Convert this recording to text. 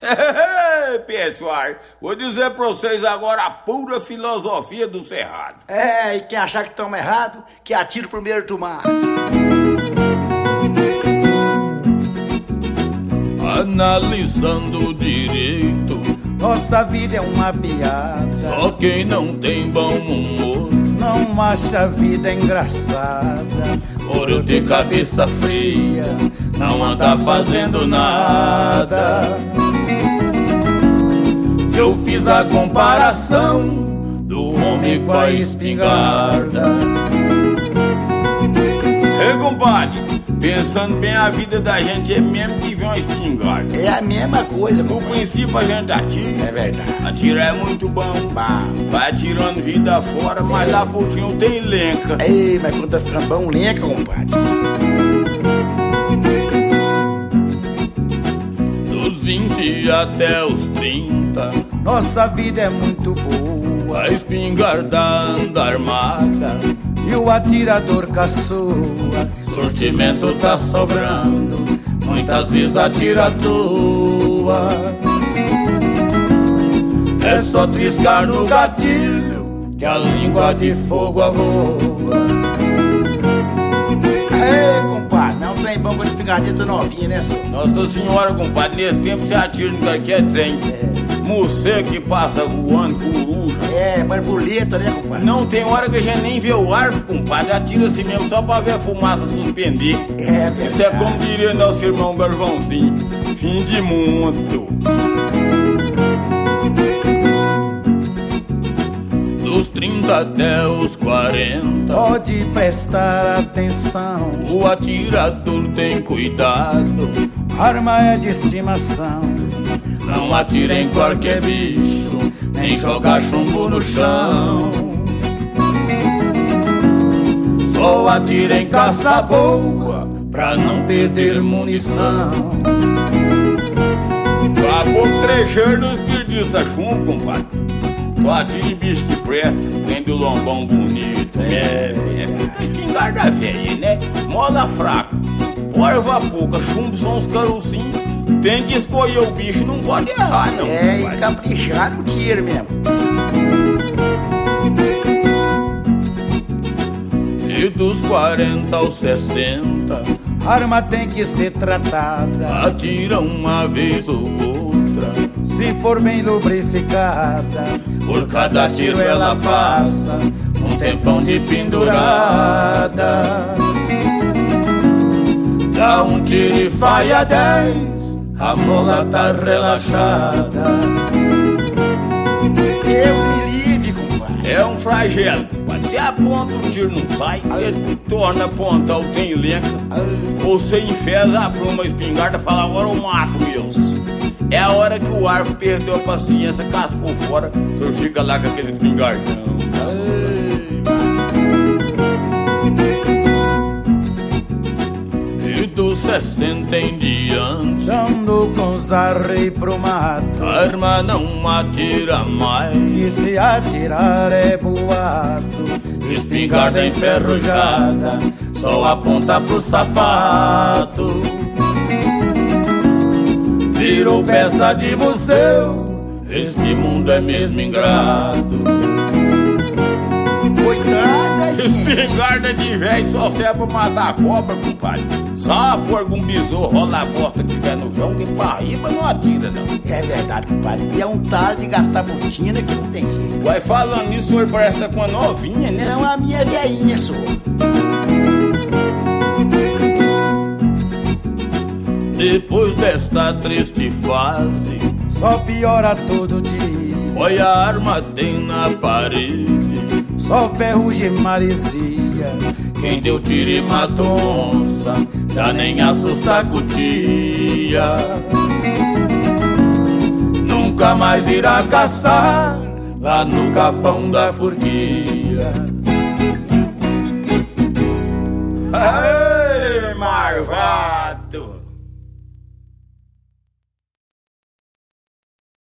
Pessoal, vou dizer pra vocês agora a pura filosofia do Cerrado. É, e quem achar que estamos errado, que atire o primeiro tomate. Analisando direito, nossa vida é uma piada. Só quem não tem bom humor não acha a vida engraçada. Por eu ter cabeça fria, não anda fazendo nada. Eu fiz a comparação do homem com a espingarda. Ei, compadre, pensando bem, a vida da gente é mesmo que ver uma espingarda. É a mesma coisa, No princípio a gente atira. É verdade. Atirar é muito bom. Vai atirando vida fora, mas lá por fim tem lenca. Ei, mas quando tá ficando bom, lenca, compadre. Dos 20 até os 30, nossa vida é muito boa. a espingarda anda armada E o atirador caçoa. Sortimento tá sobrando, muitas vezes atira à toa. É só triscar no gatilho que a língua de fogo avoa. Ei, compadre, não tem bom com espingardeta novinha, né, senhor? Nossa senhora, compadre, nesse tempo você atira no qualquer trem. Morcego que passa voando, coruja. É, borboleta, né, compadre? Não tem hora que a gente nem vê o arco, compadre. Atira assim mesmo só pra ver a fumaça suspender. É verdade. Isso é como diria nosso irmão Garvãozinho: fim de mundo. Dos 30 até os 40, pode prestar atenção. o atirador tem cuidado. Arma é de estimação. Não atira em qualquer bicho, nem joga chumbo no chão. Só atira em caça boa, pra não perder munição. Acabou trecheiro nos perdiça chumbo, compadre. Só atira em bicho que presta, tem do lombão bonito. Espingarda velha, né? Mola fraca, porva pouca, chumbo são uns carocinhos. Tem que escolher o bicho, não pode errar, não. É, compadre. e caprichar no tiro mesmo. E dos 40 aos 60, Arma tem que ser tratada. atira uma vez ou outra. Se for bem lubrificada, Por cada tiro ela passa um tempão de pendurada. Dá um tiro e falha 10, a mola tá relaxada. Deus me livre, compadre. É um flagelo, compadre. Você aponta, o tiro não sai. Você torna a apontar, o tem lenca. Ou você enfesa pra uma espingarda e fala: agora eu mato, meus. É a hora que o arco perdeu a paciência, cascou fora. O senhor fica lá com aquele espingardão. E dos 60 em diante, dando com os arreios pro mato. a arma não atira mais. E se atirar é boato. Espingarda enferrujada, só aponta pro sapato. Virou peça de museu, esse mundo é mesmo ingrato. Coitada, gente. Espingarda de velho só serve pra matar a cobra, compadre. Só por algum besouro rola a bosta que tiver no chão, que pra riba não atira, não. É verdade, compadre. E é um tal de gastar botina que não tem jeito. Vai falando nisso, o senhor parece que tá com uma novinha, né? Não, a minha velhinha, senhor. Depois desta triste fase, Só piora todo dia. olha a arma tem na parede. Só ferrugem e maresia. Quem deu tiro e matou onça, já nem assusta a cutia. Nunca mais irá caçar lá no capão da forquilha. Ei, Marvão!